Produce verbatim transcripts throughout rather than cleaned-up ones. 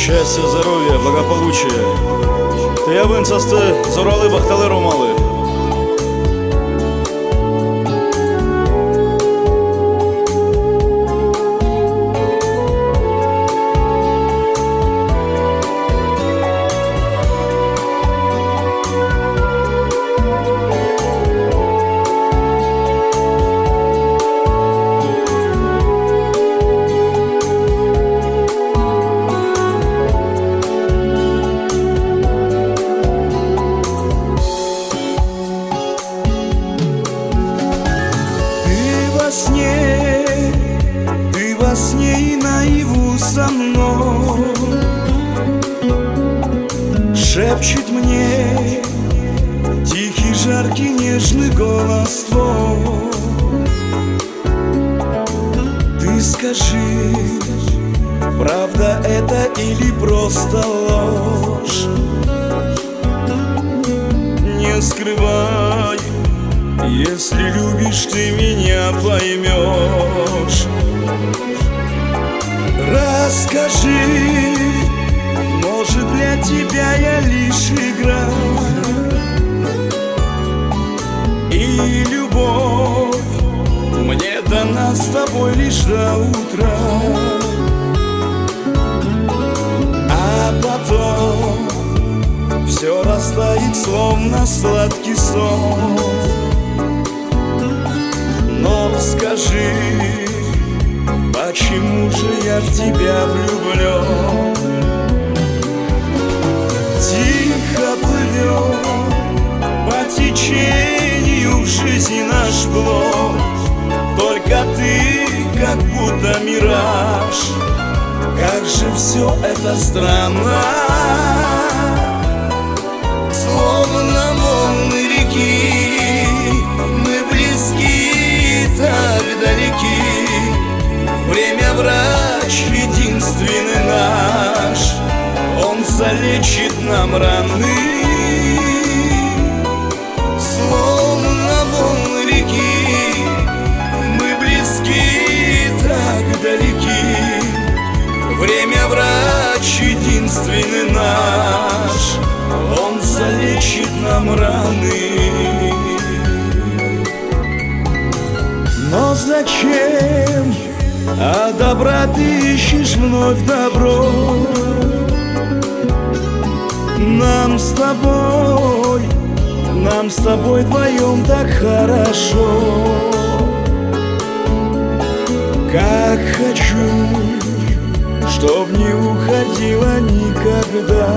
Щастя, здоров'я, благополучия. Тыябын састы зоралы бакталы ромалы. Ты во сне и наяву со мной шепчет мне тихий, жаркий, нежный голос твой. Ты скажи, правда это или просто ложь? Не скрывай, если любишь, ты меня поймешь. Расскажи, может, для тебя я лишь игра, и любовь мне дана с тобой лишь до утра. А потом все растает, словно сладкий сон. Но скажи, почему же я в тебя влюблен? Тихо плывем по течению в жизни наш плод. Только ты, как будто мираж. Как же все это странно, словно волны реки. Мы близки, так далеки. Время врач единственный наш, он залечит нам раны. Словно волны реки, мы близки, так далеки. Время врач единственный наш, он залечит нам раны. Но зачем, а добра ты ищешь вновь добро? Нам с тобой, нам с тобой вдвоем так хорошо. Как хочу, чтоб не уходила никогда.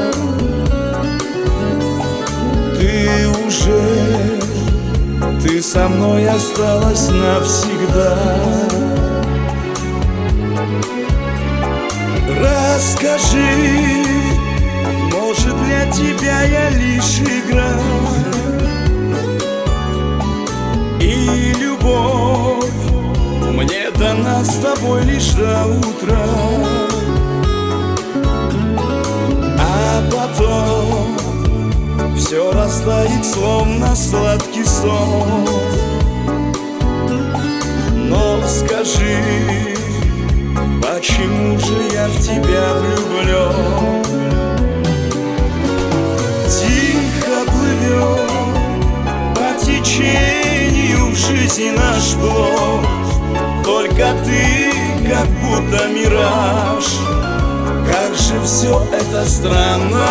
Ты уже, ты со мной осталась навсегда. Расскажи, может, для тебя я лишь игра, и любовь мне дана с тобой лишь до утра. А потом все растает, словно сладкий сон. Но скажи, почему же я в тебя влюблен? Тихо плывем по течению в жизни наш плод. Только ты, как будто мираж. Как же все это странно,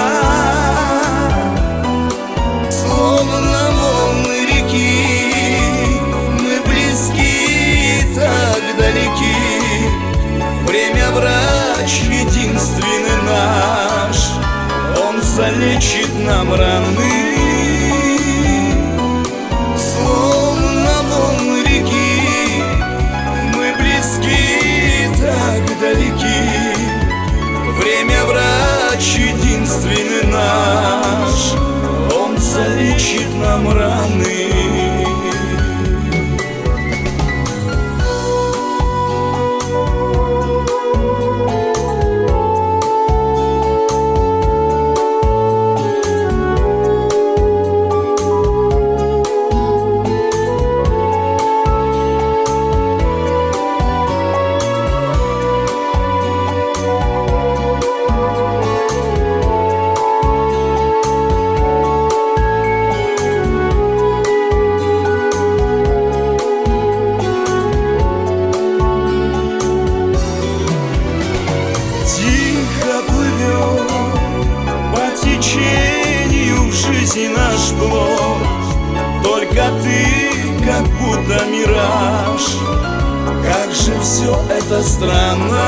словно волны реки. Мы близки, так далеки. Время врач единственный наш, он залечит нам раны. Словно волны реки, мы близки, так далеки. Время врач единственный наш, он залечит нам раны. наш. Как же все это странно,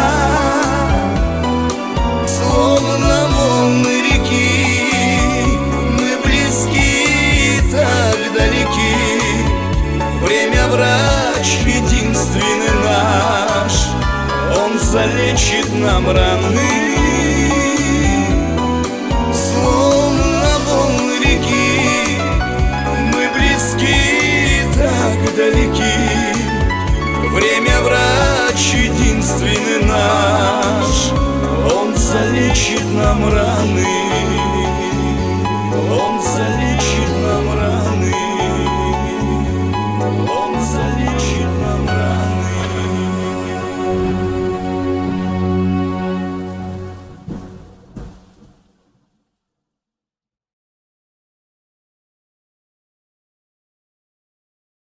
словно волны реки, мы близки, так далеки. Время врач единственный наш, он залечит нам раны. Словно волны реки, мы близки, так далеки. Время врач единственный наш, он залечит нам раны. Он залечит